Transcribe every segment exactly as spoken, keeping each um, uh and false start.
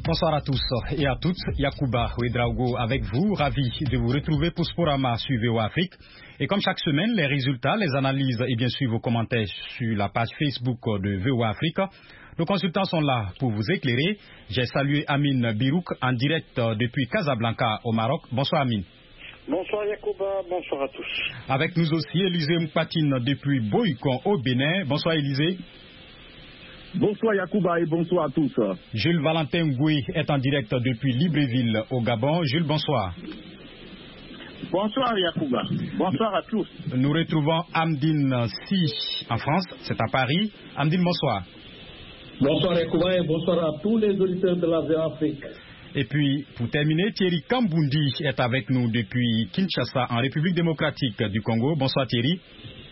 Bonsoir à tous et à toutes. Yacouba Ouedraogo avec vous, ravi de vous retrouver pour Sporama sur V O A Afrique. Et comme chaque semaine, les résultats, les analyses et bien sûr vos commentaires sur la page Facebook de V O A Afrique. Nos consultants sont là pour vous éclairer. J'ai salué Amine Birouk en direct depuis Casablanca au Maroc. Bonsoir Amine. Bonsoir Yacouba, bonsoir à tous. Avec nous aussi Élisée Mpatine depuis Boïkon au Bénin. Bonsoir Élisée. Bonsoir Yacouba et bonsoir à tous. Jules Valentin Ngoué est en direct depuis Libreville au Gabon. Jules, bonsoir. Bonsoir Yacouba, bonsoir à tous. Nous retrouvons Amdine Si en France, c'est à Paris. Amdine, bonsoir. Bonsoir Yacouba et bonsoir à tous les auditeurs de la V O A Afrique. Et puis, pour terminer, Thierry Kambundi est avec nous depuis Kinshasa, en République démocratique du Congo. Bonsoir Thierry.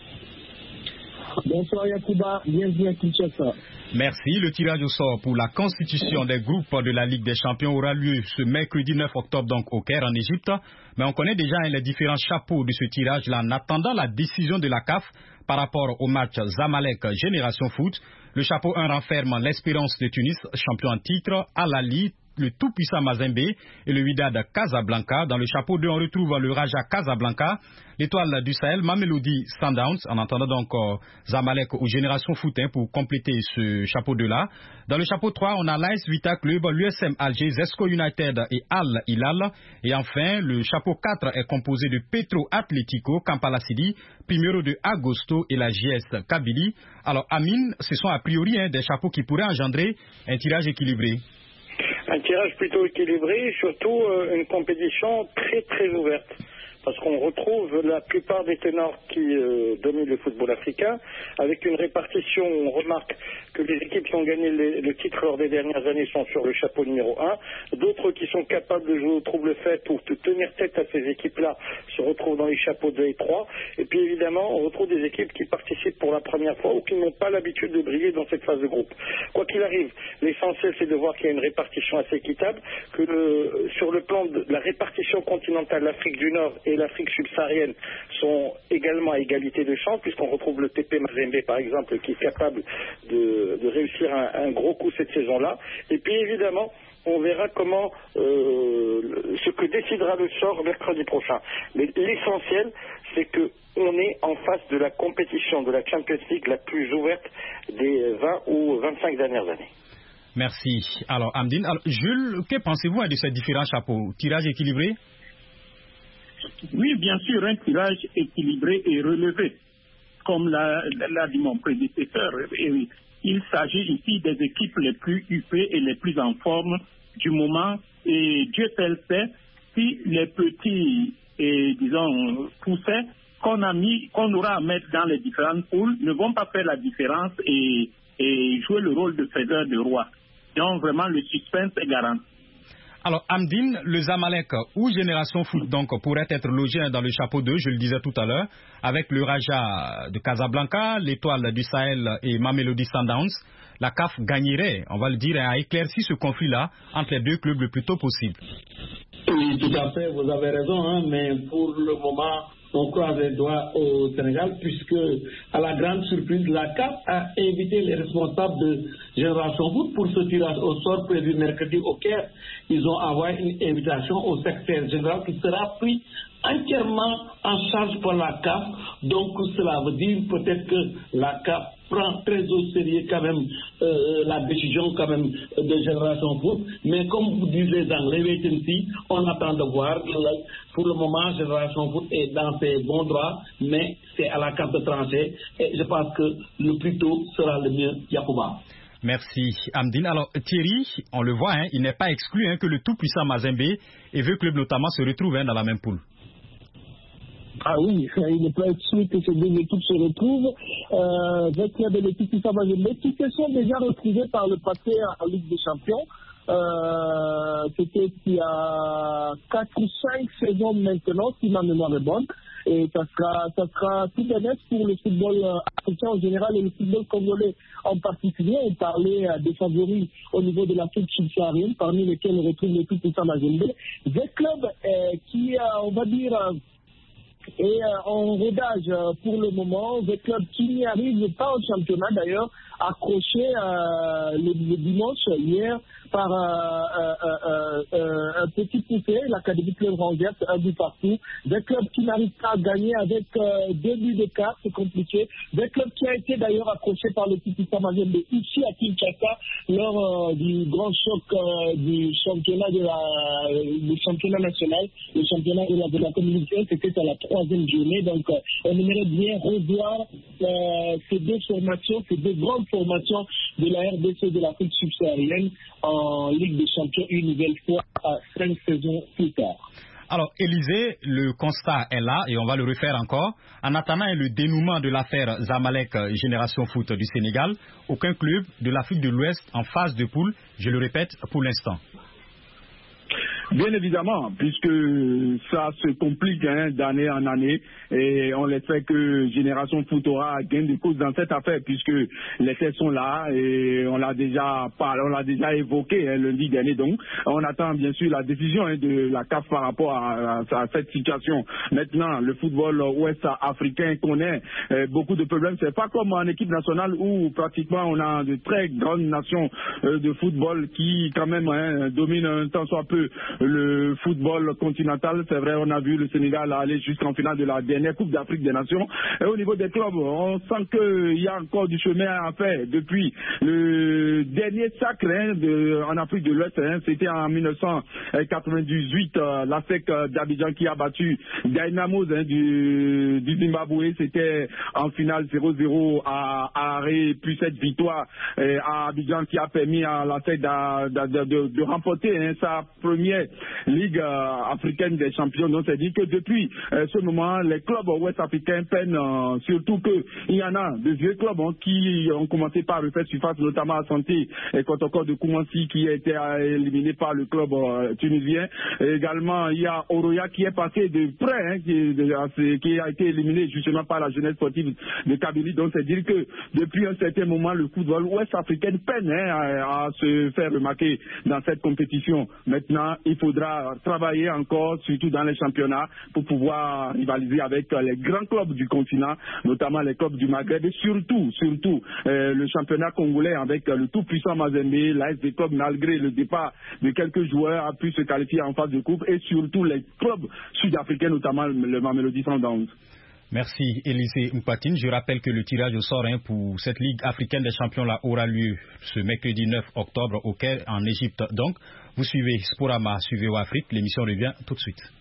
Bonsoir Yacouba, bienvenue à Kinshasa. Merci. Le tirage au sort pour la constitution des groupes de la Ligue des Champions aura lieu ce mercredi neuf octobre donc au Caire en Égypte. Mais on connaît déjà les différents chapeaux de ce tirage-là en attendant la décision de la C A F par rapport au match Zamalek Génération Foot. Le chapeau un renferme l'Espérance de Tunis, champion en titre, Al Ahly, le tout-puissant Mazembe et le Wydad Casablanca. Dans le chapeau deux, on retrouve le Raja Casablanca, l'Étoile du Sahel, Mamelodi Sundowns, en entendant donc euh, Zamalek ou Génération Foot hein, pour compléter ce chapeau deux-là. Dans le chapeau trois, on a l'A S Vita Club, l'U S M Alger, Zesco United et Al Hilal. Et enfin, le chapeau quatre est composé de Petro Atlético, Kampala Sidi, Primero de Agosto et la J S Kabylie. Alors Amine, ce sont a priori hein, des chapeaux qui pourraient engendrer un tirage équilibré. Un tirage plutôt équilibré, surtout euh, une compétition très très ouverte. Parce qu'on retrouve la plupart des ténors qui euh, dominent le football africain, avec une répartition où on remarque que les équipes qui ont gagné les, le titre lors des dernières années sont sur le chapeau numéro un, d'autres qui sont capables de jouer au trouble fait pour te tenir tête à ces équipes-là se retrouvent dans les chapeaux deux et trois, et puis évidemment on retrouve des équipes qui participent pour la première fois ou qui n'ont pas l'habitude de briller dans cette phase de groupe. Quoi qu'il arrive, l'essentiel c'est de voir qu'il y a une répartition assez équitable, que le, sur le plan de la répartition continentale, l'Afrique du Nord et l'Afrique subsaharienne sont également à égalité de chance, puisqu'on retrouve le T P Mazembe par exemple qui est capable de, de réussir un, un gros coup cette saison-là. Et puis évidemment on verra comment euh, ce que décidera le sort mercredi prochain. Mais l'essentiel c'est que on est en face de la compétition de la Champions League la plus ouverte des vingt ou vingt-cinq dernières années. Merci. Alors Amdine, alors, Jules, que pensez-vous de ces différents chapeaux? Tirage équilibré? Oui, bien sûr, un tirage équilibré et relevé, comme l'a, l'a dit mon prédécesseur. Et il s'agit ici des équipes les plus huppées et les plus en forme du moment. Et Dieu seul sait si les petits, et, disons, poussés qu'on a mis, qu'on aura à mettre dans les différentes poules ne vont pas faire la différence et, et jouer le rôle de faiseur de roi. Donc vraiment, le suspense est garanti. Alors, Amdine, le Zamalek ou Génération Foot donc, pourrait être logé dans le chapeau deux, je le disais tout à l'heure, avec le Raja de Casablanca, l'Étoile du Sahel et Mamelodi Sundowns. La C A F gagnerait, on va le dire, à éclaircir ce conflit-là entre les deux clubs le plus tôt possible. Oui, tout à fait, vous avez raison, hein, mais pour le moment, on croise les doigts au Sénégal, puisque, à la grande surprise, la C A F a invité les responsables de Génération Foot pour ce tirage au sort prévu mercredi au Caire. Ils ont envoyé une invitation au secrétaire général qui sera pris entièrement en charge par la C A F. Donc, cela veut dire peut-être que la C A F prend très au sérieux quand même euh, la décision quand même de Génération Foot. Mais comme vous disent les Anglais, wait and see, on attend de voir. Pour le moment, Génération Foot est dans ses bons droits, mais c'est à la C A F de trancher. Et je pense que le plus tôt sera le mieux, Yacouba. Merci Amdine. Alors Thierry, on le voit, hein, il n'est pas exclu hein, que le tout-puissant Mazembe et Vieux Club notamment se retrouvent hein, dans la même poule. Ah oui, il n'est pas exclu que ces deux équipes se retrouvent. Euh, Vieux Club et le tout-puissant Mazembe qui se sont déjà retrouvés par le passé en Ligue des Champions. Euh, c'était il y a quatre ou cinq saisons maintenant, si ma mémoire est bonne. Et ça sera, ça sera tout bénéf pour le football africain en général et le football congolais en particulier. On parlait des favoris au niveau de l'Afrique subsaharienne, parmi lesquels on retrouve le tout-puissant Mazembe. Des clubs euh, qui, euh, on va dire, euh, est euh, en rodage euh, pour le moment. Des clubs qui n'y arrivent pas au championnat d'ailleurs, accroché euh, le, le dimanche hier par euh, euh, euh, euh, un petit poussé, l'Académie Club Rangers, un but partout. Des clubs qui n'arrivent pas à gagner avec euh, deux buts d'écart, c'est compliqué. Des clubs qui a été d'ailleurs accroché par le Tikisa Mazembe ici à Kinshasa lors euh, du grand choc euh, du championnat de la, euh, du championnat national, le championnat de la, de la communauté, c'était à la troisième journée. Donc euh, on aimerait bien revoir euh, ces deux formations, ces deux grandes formations de la R D C de l'Afrique subsaharienne en Ligue des Champions une nouvelle fois à cinq saisons plus tard. Alors, Élisée, le constat est là et on va le refaire encore. En attendant le dénouement de l'affaire Zamalek Génération Foot du Sénégal, aucun club de l'Afrique de l'Ouest en phase de poule, je le répète, pour l'instant. Bien évidemment, puisque ça se complique hein, d'année en année et on espère que Génération Foot aura gain de cause dans cette affaire puisque les faits sont là et on l'a déjà parlé, on l'a déjà évoqué hein, lundi dernier. Donc, on attend bien sûr la décision hein, de la C A F par rapport à, à, à cette situation. Maintenant, le football ouest africain connaît euh, beaucoup de problèmes. C'est pas comme en équipe nationale où pratiquement on a de très grandes nations euh, de football qui quand même hein, dominent un tant soit peu le football continental. C'est vrai, on a vu le Sénégal aller jusqu'en finale de la dernière Coupe d'Afrique des Nations. Et au niveau des clubs, on sent qu'il y a encore du chemin à faire. Depuis le dernier sacre hein, de, en Afrique de l'Ouest, hein, c'était en mille neuf cent quatre-vingt-dix-huit, euh, l'A S E C d'Abidjan qui a battu Dynamos hein, du, du Zimbabwe. C'était en finale zéro zéro à, à arrêt, puis cette victoire euh, à Abidjan qui a permis à l'A S E C de, de, de, de remporter hein, sa première Ligue euh, africaine des champions. Donc c'est dit que depuis euh, ce moment, les clubs ouest africains peinent, euh, surtout qu'il y en a de vieux clubs hein, qui ont commencé par refaire surface, notamment à Santé et Kotoko de Koumansi qui a été euh, éliminé par le club euh, tunisien. Et également, il y a Oroya qui est passé de près, hein, qui, de, qui a été éliminé justement par la jeunesse sportive de Kabylie. Donc c'est dire que depuis un certain moment, le football ouest africain peine hein, à, à se faire remarquer dans cette compétition. Maintenant, il faudra travailler encore, surtout dans les championnats, pour pouvoir rivaliser avec les grands clubs du continent, notamment les clubs du Maghreb et surtout, surtout euh, le championnat congolais avec le tout-puissant Mazembe, l'A S D Club, malgré le départ de quelques joueurs, a pu se qualifier en phase de coupe et surtout les clubs sud-africains, notamment le Mamelodi Sundowns. Merci Élisée Mpatine. Je rappelle que le tirage au sort hein, pour cette Ligue africaine des champions là, aura lieu ce mercredi neuf octobre au Caire en Égypte. Donc, vous suivez Sporama, suivez Afrique. L'émission revient tout de suite.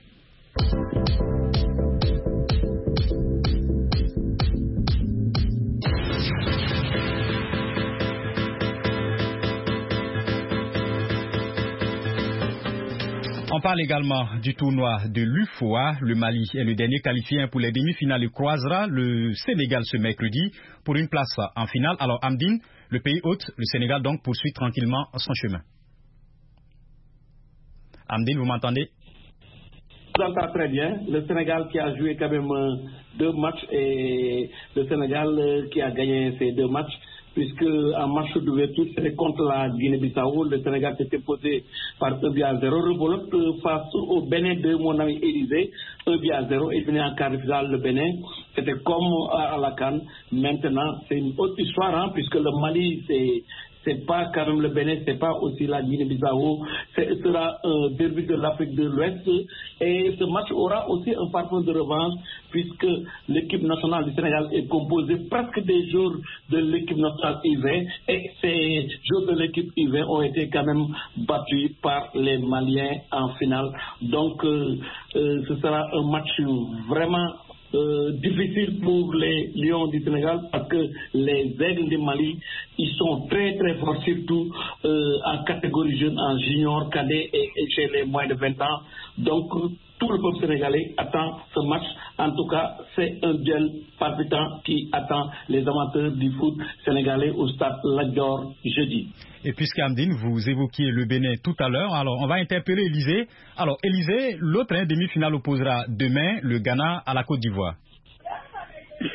On parle également du tournoi de l'U F O A. Le Mali est le dernier qualifié pour les demi-finales et croisera le Sénégal ce mercredi pour une place en finale. Alors Amdine, le pays hôte, le Sénégal donc poursuit tranquillement son chemin. Amdine, vous m'entendez? Je vous entends très bien. Le Sénégal qui a joué quand même deux matchs et le Sénégal qui a gagné ces deux matchs. Puisque en match d'ouverture, c'était contre la Guinée-Bissau, le Sénégal s'était posé par un but à zéro. Rebelote face au Bénin de mon ami Élisée, un but à zéro, et venu en quart de finale le Bénin. C'était comme à la CAN. Maintenant, c'est une autre histoire, hein, puisque le Mali, c'est... c'est pas quand même le Bénin, c'est pas aussi la Guinée-Bissau, ce sera un derby de l'Afrique de l'Ouest et ce match aura aussi un parfum de revanche puisque l'équipe nationale du Sénégal est composée presque des joueurs de l'équipe nationale U vingt et ces joueurs de l'équipe U vingt ont été quand même battus par les Maliens en finale. Donc euh, euh, ce sera un match vraiment Euh, difficile pour les Lions du Sénégal parce que les Aigles du Mali ils sont très très forts surtout euh, en catégorie jeune, en junior, cadet et, et chez les moins de vingt ans. Donc tout le peuple sénégalais attend ce match. En tout cas, c'est un duel palpitant qui attend les amateurs du foot sénégalais au stade Lat Dior jeudi. Et puisque Amdine, vous évoquiez le Bénin tout à l'heure, alors on va interpeller Élisée. Alors Élisée, l'autre hein, demi-finale opposera demain le Ghana à la Côte d'Ivoire.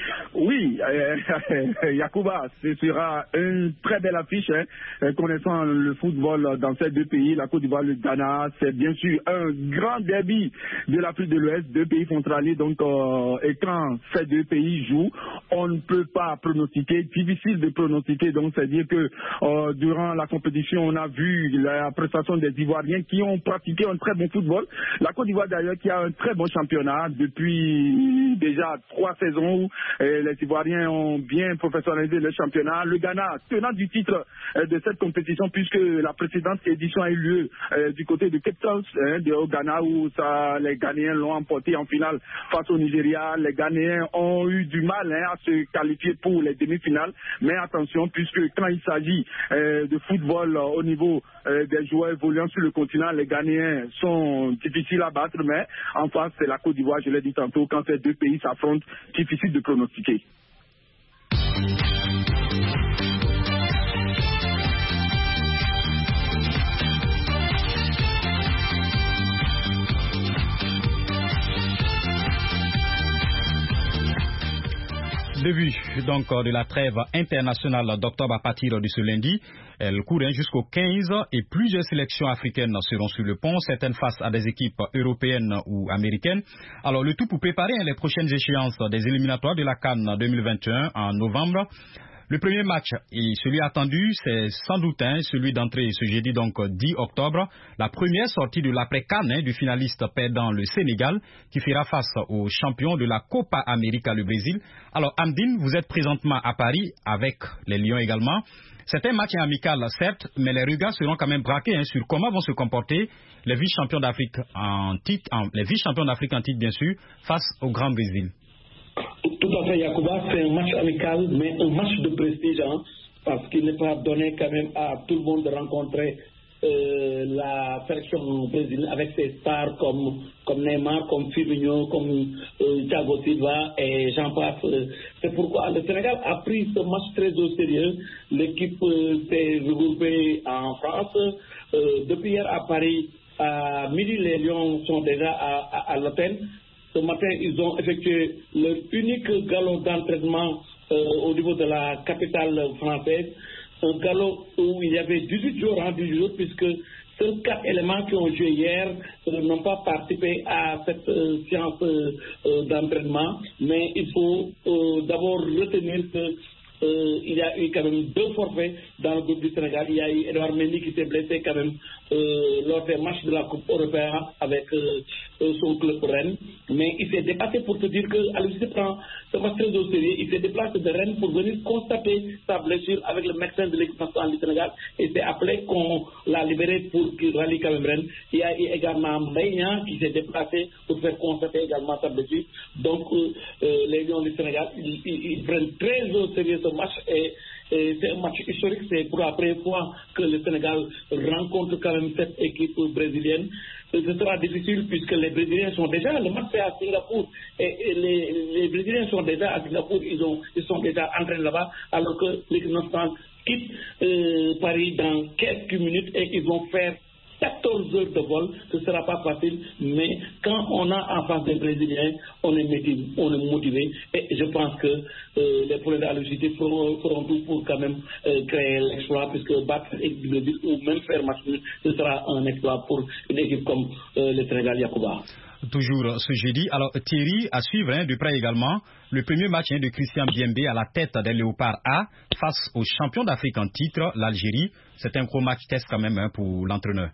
Oui, euh, Yacouba, ce sera une très belle affiche, hein, connaissant le football dans ces deux pays, la Côte d'Ivoire, le Ghana. C'est bien sûr un grand derby de l'Afrique de l'Ouest, deux pays frontaliers. Donc, euh, et quand ces deux pays jouent, on ne peut pas pronostiquer, difficile de pronostiquer. Donc, c'est-à-dire que euh, durant la compétition, on a vu la prestation des Ivoiriens qui ont pratiqué un très bon football. La Côte d'Ivoire, d'ailleurs, qui a un très bon championnat depuis déjà trois saisons où euh, les Ivoiriens ont bien professionnalisé le championnat. Le Ghana, tenant du titre euh, de cette compétition, puisque la précédente édition a eu lieu euh, du côté de Cape Town, hein, de, au Ghana, où ça, les Ghanéens l'ont emporté en finale face au Nigeria. Les Ghanéens ont eu du mal hein, à se qualifier pour les demi-finales. Mais attention, puisque quand il s'agit euh, de football euh, au niveau euh, des joueurs évoluant sur le continent, les Ghanéens sont difficiles à battre. Mais en face, c'est la Côte d'Ivoire, je l'ai dit tantôt, quand ces deux pays s'affrontent, difficile de pronostiquer. Début donc de la trêve internationale d'octobre à partir de ce lundi. Elle court jusqu'au quinze et plusieurs sélections africaines seront sur le pont, certaines face à des équipes européennes ou américaines. Alors le tout pour préparer les prochaines échéances des éliminatoires de la CAN deux mille vingt et un en novembre. Le premier match, et celui attendu, c'est sans doute hein, celui d'entrée ce jeudi, donc dix octobre, la première sortie de l'après-CAN hein, du finaliste perdant le Sénégal, qui fera face au champion de la Copa América, le Brésil. Alors Amdine, vous êtes présentement à Paris avec les Lions également. C'est un match amical, certes, mais les regards seront quand même braqués hein, sur comment vont se comporter les vice-champions d'Afrique en titre, en, les vice-champions d'Afrique en titre, bien sûr, face au Grand Brésil. Tout à fait, Yacouba, c'est un match amical, mais un match de prestige, hein, parce qu'il n'est pas donné quand même à tout le monde de rencontrer euh, la sélection brésilienne avec ses stars comme, comme Neymar, comme Firmino, comme euh, Thiago Silva et j'en passe. C'est pourquoi le Sénégal a pris ce match très au sérieux. L'équipe euh, s'est regroupée en France. Euh, depuis hier à Paris, à midi, les Lions sont déjà à, à, à l'hôtel. Ce matin, ils ont effectué leur unique galop d'entraînement euh, au niveau de la capitale française. Un galop où il y avait dix-huit jours, hein, dix-huit jours, puisque seuls quatre éléments qui ont joué hier euh, n'ont pas participé à cette euh, séance euh, d'entraînement. Mais il faut euh, d'abord retenir que Euh, il y a eu quand même deux forfaits dans le groupe du Sénégal. Il y a eu Edouard Mendy qui s'est blessé quand même euh, lors des matchs de la Coupe européenne avec euh, euh, son club Rennes. Mais il s'est déplacé pour te dire que Aliou prend ce match très au sérieux. Il s'est déplacé de Rennes pour venir constater sa blessure avec le médecin de l'équipe nationale du Sénégal et s'est appelé qu'on l'a libéré pour qu'il rallie quand même Rennes. Il y a eu également Mbaye qui s'est déplacé pour faire constater également sa blessure. Donc euh, euh, les Lions du Sénégal, ils, ils, ils prennent très au sérieux ce match et, et c'est un match historique. C'est pour la première fois que le Sénégal rencontre quand même cette équipe brésilienne. Ce sera difficile puisque les Brésiliens sont déjà, le match c'est à Singapour et, et les, les Brésiliens sont déjà à Singapour, ils, ont, ils sont déjà entraînés là-bas alors que l'équipe nationale quitte euh, Paris dans quelques minutes et ils vont faire quatorze heures de vol. Ce ne sera pas facile, mais quand on a en face des Brésiliens, on est motivé, on est motivé et je pense que euh, les problèmes d'alogité feront, feront tout pour quand même euh, créer l'exploit, puisque battre l'équipe du Brésil ou même faire match nul, ce sera un exploit pour une équipe comme euh, le Sénégal Yacouba. Toujours ce jeudi. Alors Thierry, à suivre hein, de près également le premier match hein, de Christian Biembe à la tête des Léopards A face au champion d'Afrique en titre, l'Algérie. C'est un gros match test quand même hein, pour l'entraîneur.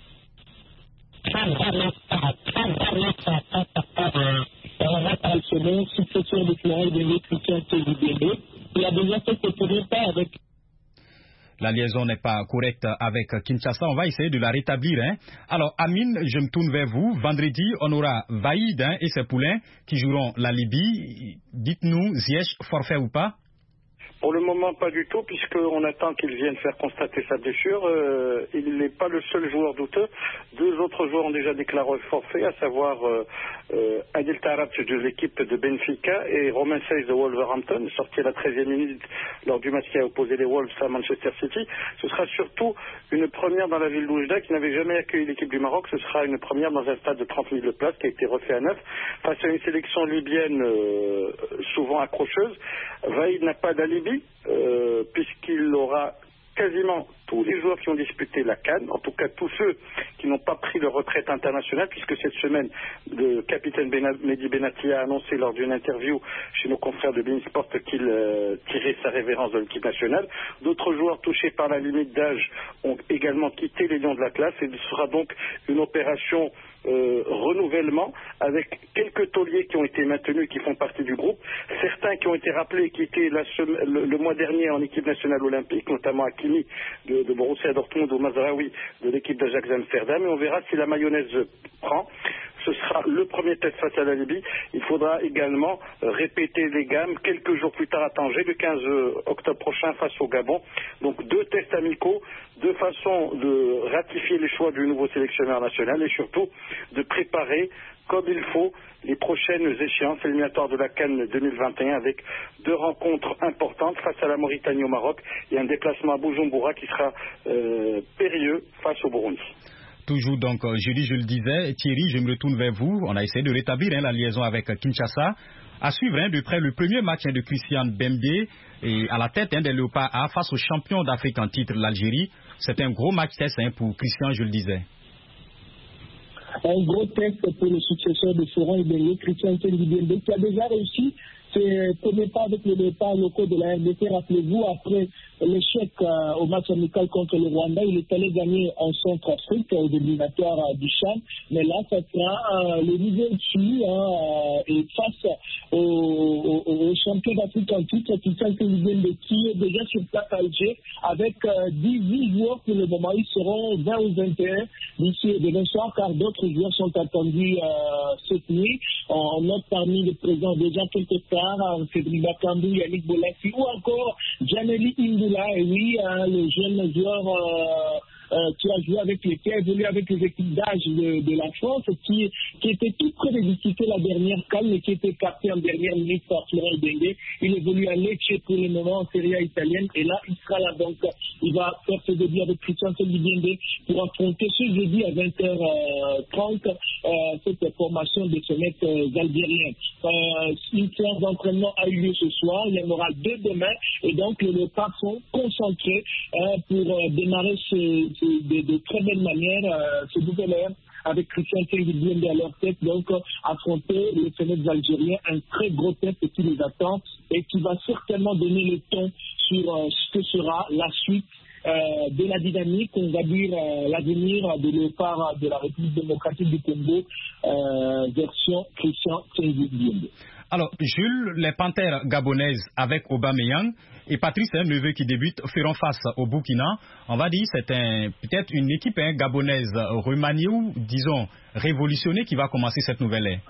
Successeur de Florent de Christian Biembe. Il a déjà fait ce pas avec. La liaison n'est pas correcte avec Kinshasa. On va essayer de la rétablir. Hein. Alors, Amine, je me tourne vers vous. Vendredi, on aura Vaïd hein, et ses poulains qui joueront la Libye. Dites-nous, Ziyech, forfait ou pas? Pour le moment, pas du tout, puisqu'on attend qu'il vienne faire constater sa blessure. Euh, il n'est pas le seul joueur douteux. Deux autres joueurs ont déjà déclaré forfait, à savoir euh, euh, Adil Tarab de l'équipe de Benfica et Romain Seix de Wolverhampton, sorti à la treizième minute lors du match qui a opposé les Wolves à Manchester City. Ce sera surtout une première dans la ville d'Oujda qui n'avait jamais accueilli l'équipe du Maroc. Ce sera une première dans un stade de trente mille places qui a été refait à neuf face à une sélection libyenne euh, souvent accrocheuse. Vaïd n'a pas d'alibi euh, puisqu'il aura quasiment tous les joueurs qui ont disputé la CAN, en tout cas tous ceux qui n'ont pas pris leur retraite internationale, puisque cette semaine, le capitaine Mehdi Benatia a annoncé lors d'une interview chez nos confrères de Beansport qu'il euh, tirait sa révérence de l'équipe nationale. D'autres joueurs touchés par la limite d'âge ont également quitté les Lions de la classe, et ce sera donc une opération Euh, renouvellement avec quelques tauliers qui ont été maintenus, qui font partie du groupe, certains qui ont été rappelés, qui étaient la sem- le, le mois dernier en équipe nationale olympique, notamment Hakimi de, de Borussia Dortmund ou Mazraoui de l'équipe d'Ajax Amsterdam, et on verra si la mayonnaise prend. Ce sera le premier test face à la Libye. Il faudra également répéter les gammes quelques jours plus tard à Tanger, le quinze octobre prochain face au Gabon. Donc deux tests amicaux, deux façons de ratifier les choix du nouveau sélectionneur national et surtout de préparer comme il faut les prochaines échéances éliminatoires de la CAN deux mille vingt et un avec deux rencontres importantes face à la Mauritanie au Maroc et un déplacement à Bujumbura qui sera euh, périlleux face au Burundi. Toujours donc, jeudi, je le disais, Thierry, je me retourne vers vous. On a essayé de rétablir hein, la liaison avec Kinshasa. À suivre hein, de près le premier match hein, de Christian Bembe et à la tête hein, des Léopards A face au champion d'Afrique en titre, l'Algérie. C'est un gros match test hein, pour Christian, je le disais. Un gros test pour le successeur de Florent Ibenge, Christian Bembe, qui a déjà réussi ses premiers pas avec les Léopards locaux de la R D C. Rappelez-vous, après l'échec euh, au match amical contre le Rwanda, il est allé gagner en Centrafrique aux éliminatoires euh, du Chan. Mais là, ça sera euh, le niveau dessus hein, euh, et face au, au, au champion d'Afrique en titre, Christian Bembe, qui est déjà sur place à Alger avec euh, dix-huit joueurs pour le moment. Ils seront vingt ou vingt et un d'ici et demain soir, car d'autres joueurs sont attendus euh, cette nuit. On note parmi les présents déjà quelques stars, Cédric Bakambu, Yannick Bolassi ou encore Janely Indula, et oui, hein, le jeune joueur euh, euh, qui a joué avec les qui a évolué avec les équipes d'âge de, de la France, qui, qui était tout près de disputer la dernière CAN, mais qui était capté en dernière minute par Florent Ibenge. Il évolue à Lecce pour le moment en Serie A italienne, et là, il sera là. Donc, il va faire ses débuts avec Christian Bembe pour affronter ce jeudi à vingt heures trente euh, cette formation de ce mec euh, algérien. Euh, une séance d'entraînement a eu lieu ce soir, il y en aura deux demain, et donc les Léopards sont concentrés euh, pour euh, démarrer ce, ce, de, de très belle manière euh, ce nouvel ère avec Christian Bembe à leur tête, donc euh, affronter les Fennecs algériens, un très gros test qui les attend et qui va certainement donner le ton sur euh, ce que sera la suite Euh, de la dynamique, on va dire euh, l'avenir de Léopard de la République démocratique du Congo, euh, version Christian Bembe. Alors, Jules, les Panthères gabonaises avec Aubameyang et Patrice, un neveu qui débute, feront face au Burkina. On va dire c'est un, peut-être une équipe hein, gabonaise remaniée ou, disons, révolutionnée qui va commencer cette nouvelle ère.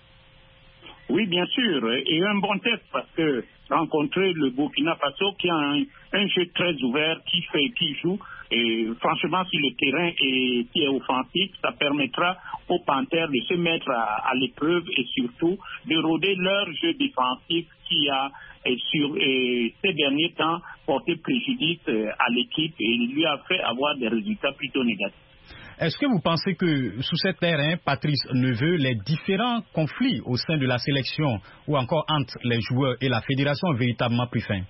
Oui, bien sûr, et un bon test parce que rencontrer le Burkina Faso qui a un, un jeu très ouvert, qui fait, qui joue, et franchement, si le terrain est, qui est offensif, ça permettra aux Panthères de se mettre à, à l'épreuve et surtout de rôder leur jeu défensif qui a et sur et ces derniers temps porté préjudice à l'équipe et lui a fait avoir des résultats plutôt négatifs. Est-ce que vous pensez que sous cet terrain, Patrice Neveu, les différents conflits au sein de la sélection ou encore entre les joueurs et la fédération ont véritablement pris fin?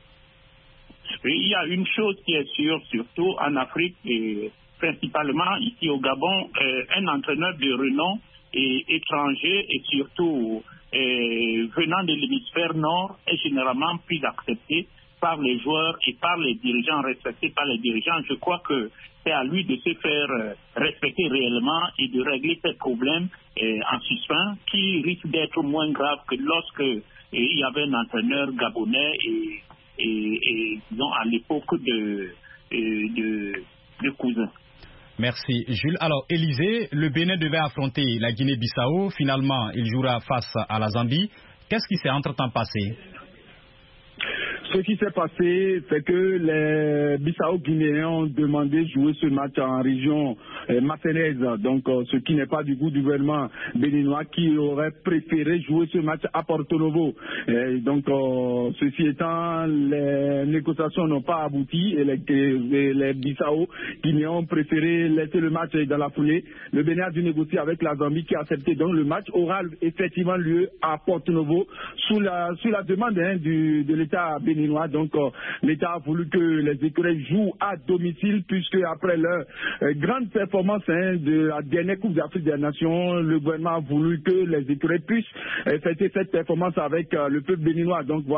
Il y a une chose qui est sûre, surtout en Afrique et principalement ici au Gabon, euh, un entraîneur de renom et étranger et surtout euh, venant de l'hémisphère nord est généralement plus accepté par les joueurs et par les dirigeants, respectés par les dirigeants. Je crois que c'est à lui de se faire respecter réellement et de régler ces problèmes euh, en suspens qui risquent d'être moins graves que lorsque euh, il y avait un entraîneur gabonais et, et, et disons à l'époque de, de, de Cousin. Merci Jules. Alors Élysée, le Bénin devait affronter la Guinée-Bissau. Finalement, il jouera face à la Zambie. Qu'est-ce qui s'est entre-temps passé? Ce qui s'est passé, c'est que les Bissau-Guinéens ont demandé de jouer ce match en région euh, marseillaise, donc euh, ce qui n'est pas du goût du gouvernement béninois qui aurait préféré jouer ce match à Porto Novo. Et donc, euh, ceci étant, les négociations n'ont pas abouti et les, et les Bissau-Guinéens ont préféré laisser le match dans la foulée. Le Bénin a dû négocier avec la Zambie qui a accepté. Donc, le match aura effectivement lieu à Porto Novo sous la, sous la demande hein, du, de l'État béninois. Donc, euh, l'État a voulu que les écureuils jouent à domicile puisque après leur euh, grande performance hein, de la dernière Coupe d'Afrique des Nations, le gouvernement a voulu que les écureuils puissent euh, fêter cette performance avec euh, le peuple béninois. Donc,